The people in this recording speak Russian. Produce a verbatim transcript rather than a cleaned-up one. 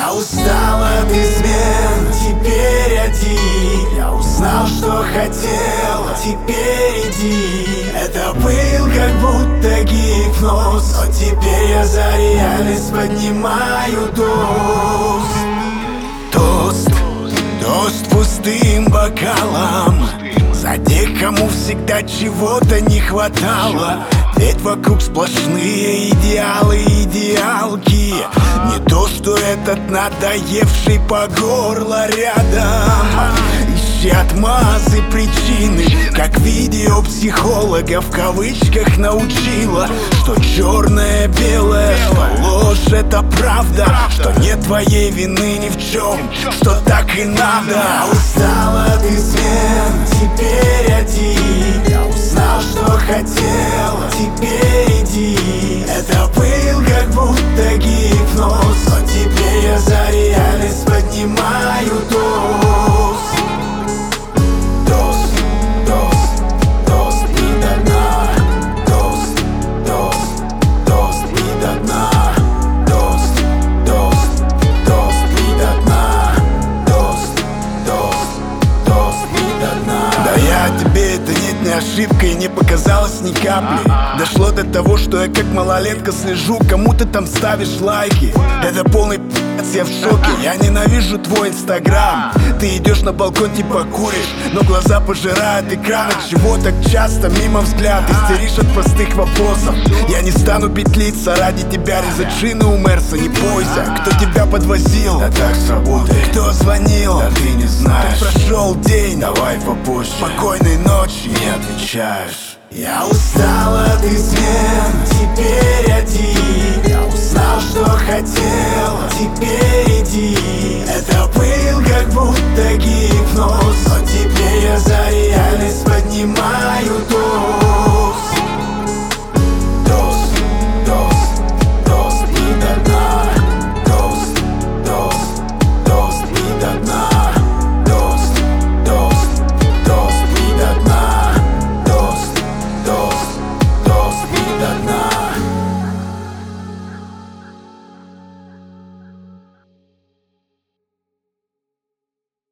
Я устал от измен, теперь один. Я узнал, что хотел, теперь иди. Это был как будто гипноз, но теперь я за реальность поднимаю тост. Тост, тост пустым бокалом за тех, кому всегда чего-то не хватало. Ведь вокруг сплошные идеалы, идеалки. Не то, что этот надоевший по горло рядом. Ищи отмазы, причины, как видео психолога в кавычках научила, что черное белое, что ложь это правда, что нет твоей вины ни в чем, что так и надо. Я устал от измен, теперь один. Я узнал, что хотел, теперь иди. Это был как будто гипноз, но теперь я за реальность поднимаю тост. Тост, тост, тост и до дна. Тост, тост, тост и до дна. Тост, тост, тост и до дна. Тост, тост, тост и до дна. Да я тебе это нет, не ошибка и не показалось ни капли. Дошло до того, что я как малолетка слежу, кому ты там ставишь лайки. Это полный пи***ц, я в шоке. Я ненавижу твой инстаграм. Ты идешь на балкон типа куришь, но глаза пожирают экран. От чего так часто мимо взгляд? Истеришь от простых вопросов. Я не стану петлиться ради тебя, резать шины у Мерса, не бойся. Кто тебя подвозил? Да так с работы. Кто звонил? Да ты не знаешь. Как прошел день? Давай попозже. Спокойной ночи. Не отвечаешь. Я устал от измен, теперь